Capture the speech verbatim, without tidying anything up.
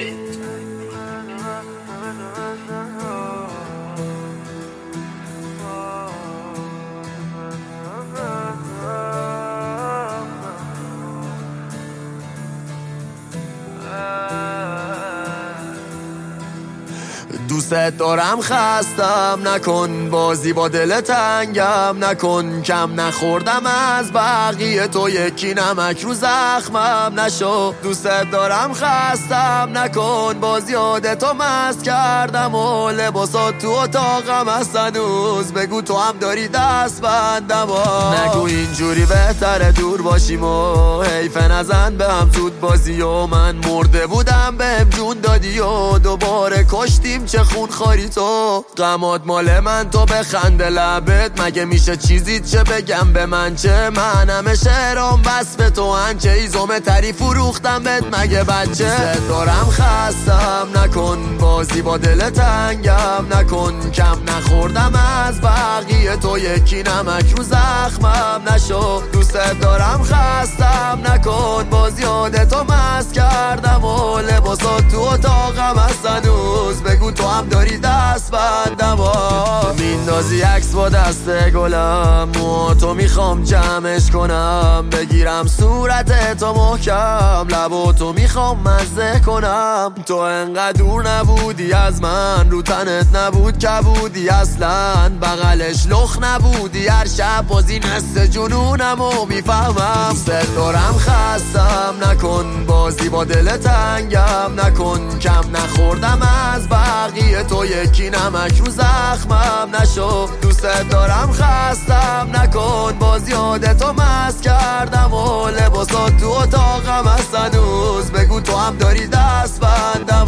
دوست دارم خستم نکن، بازی با دل تنگم نکن، کم نخوردم از بقیه تو یکی نمک رو زخمم نشو. دوست دارم خستم نکن، باز یاد تو مست کردم و لباسات تو اتاقم هست هنوز، بگو تو هم داری دست بندم و نگو اینجوری بهتره دور باشیم و حیف نزن به هم زود بازی و من مرده بودم بهم جون دادی و دوباره کشتیم چه خون خاری تو. غمات مال من تو بخنده لبت، مگه میشه چیزی چه بگم به من چه؟ من همه شعرام بس به تو هنچه ایزومه تری فروختم بهت مگه بچه؟ دوست دارم خستم نکن، بازی با دل تنگم نکن، کم نخوردم از بقیه تو یکی نمک رو زخمم نشو. دوست دارم خستم نکن، باز یاد تو مست کردم و لباسات تو اتاقم هست هنوز، بگو تو هم داری دست بندم و میندازی عکس با دست گلم، مو تو میخوام جمعش کنم، بگیرم صورت تو محکم، لبو تو میخوام مزه کنم. تو انقدر دور نبودی از من، رو تنت نبود کبودی اصلا، بغلش لخ نبودی هر شب بازی نست جنونم و میفهمم. دوست دارم خستم نکن، بازی با دل تنگم نکن، کم نخوردم از بقیه تو یکی نمک رو زخمم نشو. دوست دارم خستم نکن، باز یاد تو مست کردم و لباسات تو اتاقم هست هنوز، بگو تو هم داری دست بندم